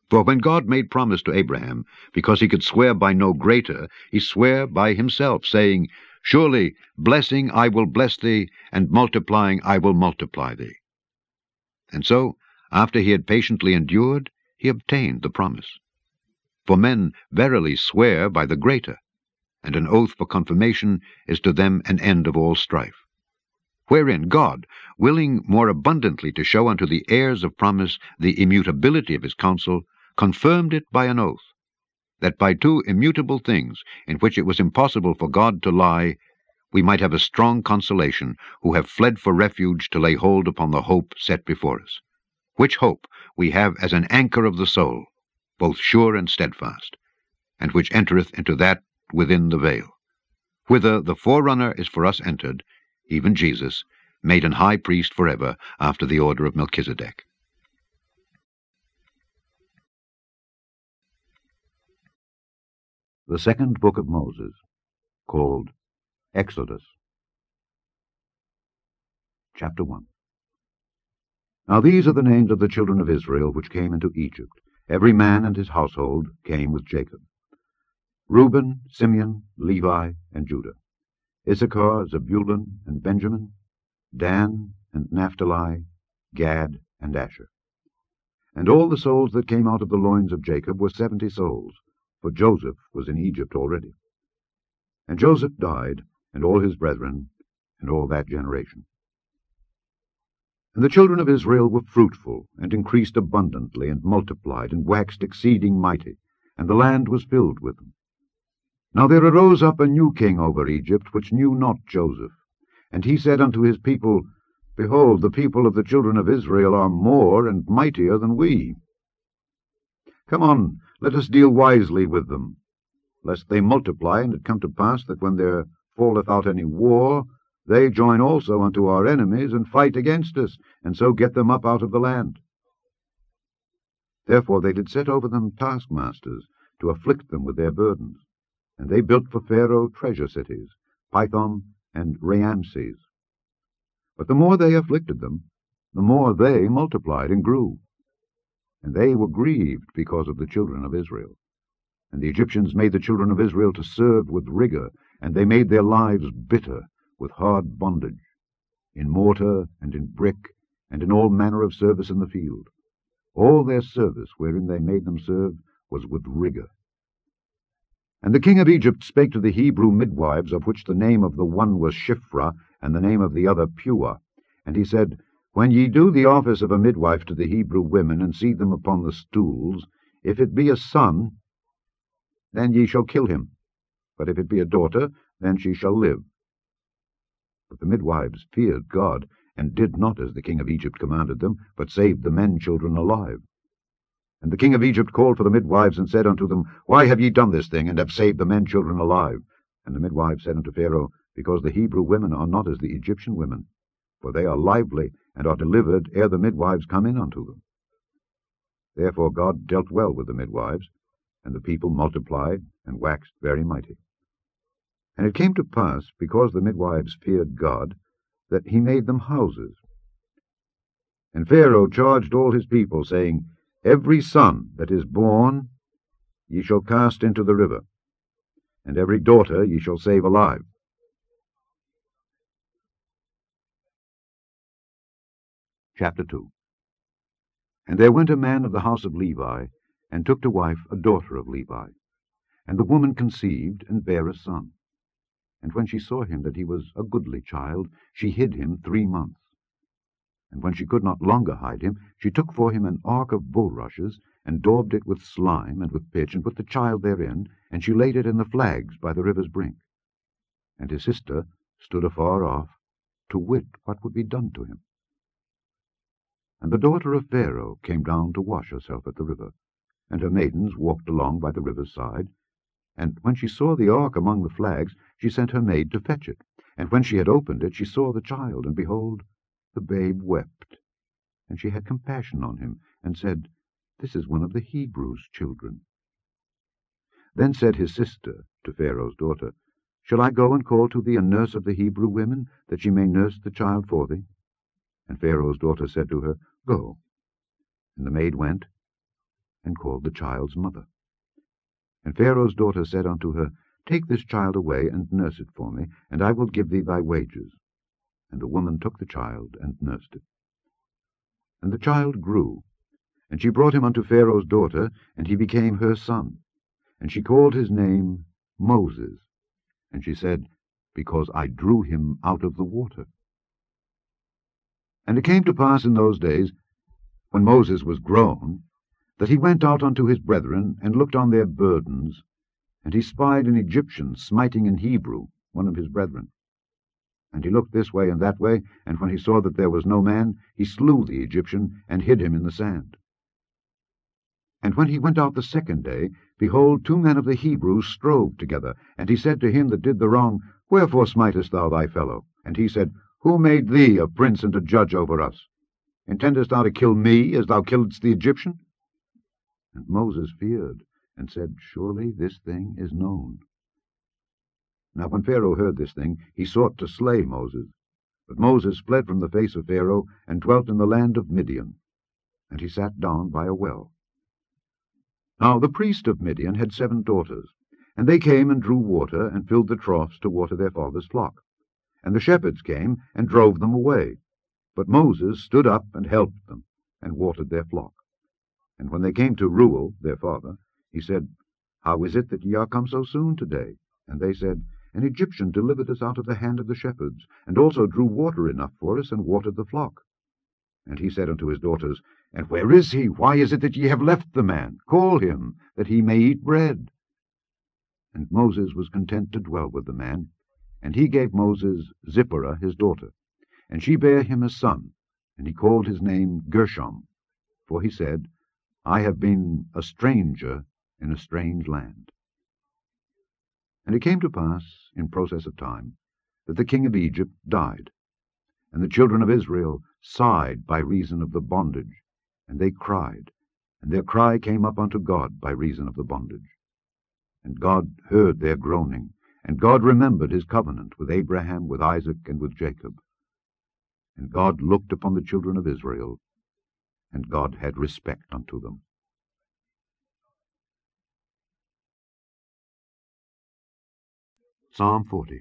For when God made promise to Abraham, because he could swear by no greater, he sware by himself, saying, Surely blessing I will bless thee, and multiplying I will multiply thee. And so, after he had patiently endured, he obtained the promise. For men verily swear by the greater, and an oath for confirmation is to them an end of all strife. Wherein God, willing more abundantly to show unto the heirs of promise the immutability of his counsel, confirmed it by an oath, that by two immutable things, in which it was impossible for God to lie, we might have a strong consolation, who have fled for refuge to lay hold upon the hope set before us, which hope we have as an anchor of the soul, both sure and steadfast, and which entereth into that within the veil, whither the forerunner is for us entered, even Jesus, made an high priest forever, after the order of Melchizedek. The second book of Moses, called Exodus. Chapter 1. Now these are the names of the children of Israel which came into Egypt. Every man and his household came with Jacob: Reuben, Simeon, Levi, and Judah; Issachar, Zebulun, and Benjamin; Dan, and Naphtali; Gad, and Asher. And all the souls that came out of the loins of Jacob were 70 souls, for Joseph was in Egypt already. And Joseph died, and all his brethren, and all that generation. And the children of Israel were fruitful, and increased abundantly, and multiplied, and waxed exceeding mighty, and the land was filled with them. Now there arose up a new king over Egypt, which knew not Joseph. And he said unto his people, Behold, the people of the children of Israel are more and mightier than we. Come on, let us deal wisely with them, lest they multiply, and it come to pass that when there falleth out any war, they join also unto our enemies, and fight against us, and so get them up out of the land. Therefore they did set over them taskmasters, to afflict them with their burdens. And they built for Pharaoh treasure cities, Pithom and Raamses. But the more they afflicted them, the more they multiplied and grew. And they were grieved because of the children of Israel. And the Egyptians made the children of Israel to serve with rigor, and they made their lives bitter with hard bondage, in mortar and in brick, and in all manner of service in the field. All their service wherein they made them serve was with rigor. And the king of Egypt spake to the Hebrew midwives, of which the name of the one was Shiphrah, and the name of the other Puah. And he said, When ye do the office of a midwife to the Hebrew women, and see them upon the stools, if it be a son, then ye shall kill him. But if it be a daughter, then she shall live. But the midwives feared God, and did not as the king of Egypt commanded them, but saved the men children alive. And the king of Egypt called for the midwives, and said unto them, Why have ye done this thing, and have saved the men children alive? And the midwives said unto Pharaoh, Because the Hebrew women are not as the Egyptian women, for they are lively, and are delivered ere the midwives come in unto them. Therefore God dealt well with the midwives, and the people multiplied, and waxed very mighty. And it came to pass, because the midwives feared God, that he made them houses. And Pharaoh charged all his people, saying, Every son that is born ye shall cast into the river, and every daughter ye shall save alive. Chapter 2. And there went a man of the house of Levi, and took to wife a daughter of Levi. And the woman conceived, and bare a son. And when she saw him that he was a goodly child, she hid him 3 months. And when she could not longer hide him, she took for him an ark of bulrushes, and daubed it with slime and with pitch, and put the child therein, and she laid it in the flags by the river's brink. And his sister stood afar off, to wit what would be done to him. And the daughter of Pharaoh came down to wash herself at the river, and her maidens walked along by the river's side. And when she saw the ark among the flags, she sent her maid to fetch it. And when she had opened it, she saw the child, and behold, the babe wept. And she had compassion on him, and said, This is one of the Hebrews' children. Then said his sister to Pharaoh's daughter, Shall I go and call to thee a nurse of the Hebrew women, that she may nurse the child for thee? And Pharaoh's daughter said to her, Go. And the maid went, and called the child's mother. And Pharaoh's daughter said unto her, Take this child away, and nurse it for me, and I will give thee thy wages. And the woman took the child, and nursed it. And the child grew, and she brought him unto Pharaoh's daughter, and he became her son. And she called his name Moses. And she said, Because I drew him out of the water. And it came to pass in those days, when Moses was grown, that he went out unto his brethren, and looked on their burdens, and he spied an Egyptian smiting an Hebrew, one of his brethren. And he looked this way and that way, and when he saw that there was no man, he slew the Egyptian, and hid him in the sand. And when he went out the second day, behold, 2 men of the Hebrews strove together. And he said to him that did the wrong, Wherefore smitest thou thy fellow? And he said, Who made thee a prince and a judge over us? Intendest thou to kill me, as thou killedst the Egyptian? And Moses feared, and said, Surely this thing is known. Now when Pharaoh heard this thing, he sought to slay Moses. But Moses fled from the face of Pharaoh, and dwelt in the land of Midian. And he sat down by a well. Now the priest of Midian had 7 daughters, and they came and drew water, and filled the troughs to water their father's flock. And the shepherds came, and drove them away. But Moses stood up, and helped them, and watered their flock. And when they came to Reuel, their father, he said, How is it that ye are come so soon today? And they said, An Egyptian delivered us out of the hand of the shepherds, and also drew water enough for us, and watered the flock. And he said unto his daughters, And where is he? Why is it that ye have left the man? Call him, that he may eat bread. And Moses was content to dwell with the man, and he gave Moses Zipporah his daughter, and she bare him a son, and he called his name Gershom, for he said, I have been a stranger in a strange land. And it came to pass, in process of time, that the king of Egypt died, and the children of Israel sighed by reason of the bondage, and they cried, and their cry came up unto God by reason of the bondage. And God heard their groaning, and God remembered his covenant with Abraham, with Isaac, and with Jacob. And God looked upon the children of Israel, and God had respect unto them. Psalm 40.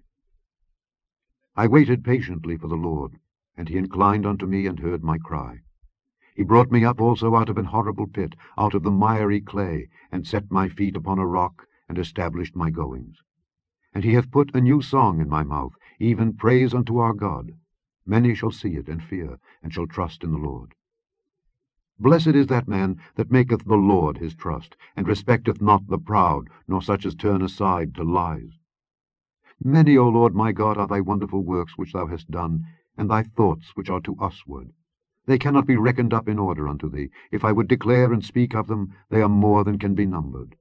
I waited patiently for the Lord, and he inclined unto me, and heard my cry. He brought me up also out of an horrible pit, out of the miry clay, and set my feet upon a rock, and established my goings. And he hath put a new song in my mouth, even praise unto our God. Many shall see it, and fear, and shall trust in the Lord. Blessed is that man that maketh the Lord his trust, and respecteth not the proud, nor such as turn aside to lies. Many, O Lord my God, are thy wonderful works which thou hast done, and thy thoughts which are to usward. They cannot be reckoned up in order unto thee. If I would declare and speak of them, they are more than can be numbered.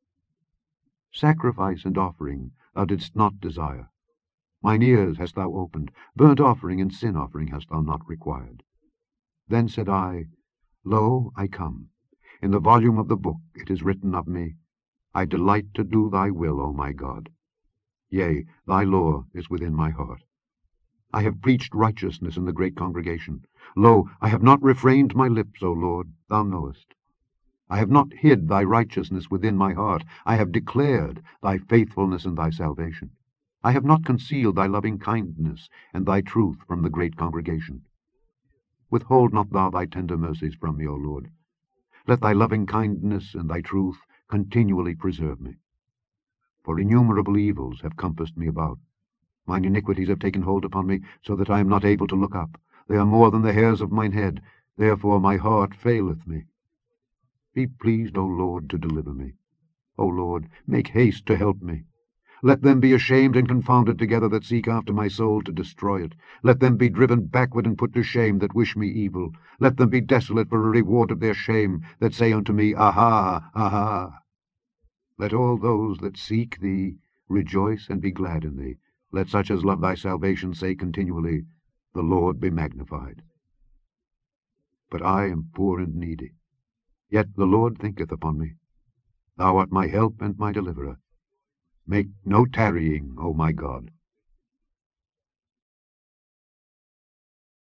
Sacrifice and offering thou didst not desire. Mine ears hast thou opened. Burnt offering and sin offering hast thou not required. Then said I, Lo, I come. In the volume of the book it is written of me, I delight to do thy will, O my God. Yea, thy law is within my heart. I have preached righteousness in the great congregation. Lo, I have not refrained my lips, O Lord, thou knowest. I have not hid thy righteousness within my heart. I have declared thy faithfulness and thy salvation. I have not concealed thy loving kindness and thy truth from the great congregation. Withhold not thou thy tender mercies from me, O Lord. Let thy loving kindness and thy truth continually preserve me. For innumerable evils have compassed me about. Mine iniquities have taken hold upon me, so that I am not able to look up. They are more than the hairs of mine head. Therefore my heart faileth me. Be pleased, O Lord, to deliver me. O Lord, make haste to help me. Let them be ashamed and confounded together that seek after my soul to destroy it. Let them be driven backward and put to shame that wish me evil. Let them be desolate for a reward of their shame, that say unto me, Aha, aha. Let all those that seek thee rejoice and be glad in thee. Let such as love thy salvation say continually, The Lord be magnified. But I am poor and needy. Yet the Lord thinketh upon me. Thou art my help and my deliverer. Make no tarrying, O my God.